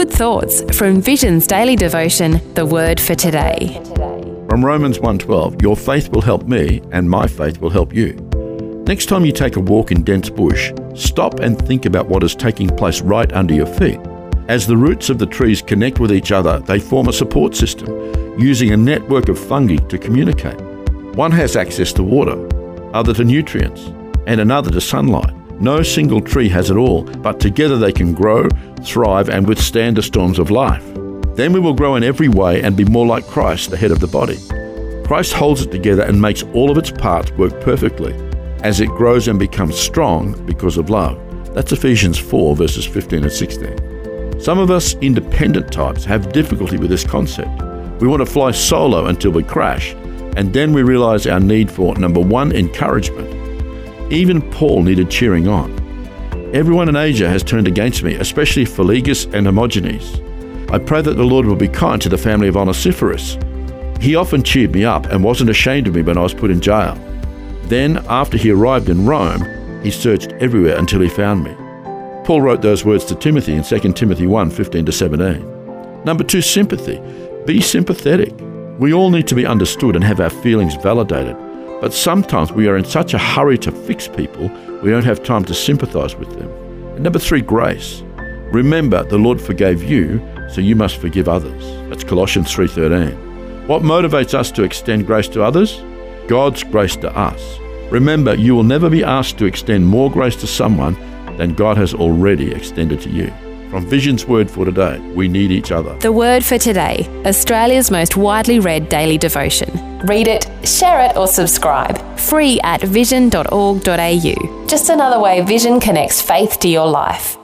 good thoughts from Vision's daily devotion, The Word for Today. From Romans 1:12, your faith will help me and my faith will help you. Next time you take a walk in dense bush, stop and think about what is taking place right under your feet. As the roots of the trees connect with each other, they form a support system, using a network of fungi to communicate. One has access to water, other to nutrients, and another to sunlight. No single tree has it all, but together they can grow, thrive, and withstand the storms of life. Then we will grow in every way and be more like Christ, the head of the body. Christ holds it together and makes all of its parts work perfectly as it grows and becomes strong because of love. That's Ephesians 4, verses 15 and 16. Some of us independent types have difficulty with this concept. We want to fly solo until we crash, and then we realize our need for, number one, encouragement. Even Paul needed cheering on. Everyone in Asia has turned against me, especially Philegus and Hermogenes. I pray that the Lord will be kind to the family of Onesiphorus. He often cheered me up and wasn't ashamed of me when I was put in jail. Then, after he arrived in Rome, he searched everywhere until he found me. Paul wrote those words to Timothy in 2 Timothy 1, 15 to 17. Number two, sympathy. Be sympathetic. We all need to be understood and have our feelings validated. But sometimes we are in such a hurry to fix people, we don't have time to sympathize with them. And number three, grace. Remember, the Lord forgave you, so you must forgive others. That's Colossians 3:13. What motivates us to extend grace to others? God's grace to us. Remember, you will never be asked to extend more grace to someone than God has already extended to you. From Vision's Word for Today, we need each other. The Word for Today, Australia's most widely read daily devotion. Read it, share it, or subscribe. Free at vision.org.au. Just another way Vision connects faith to your life.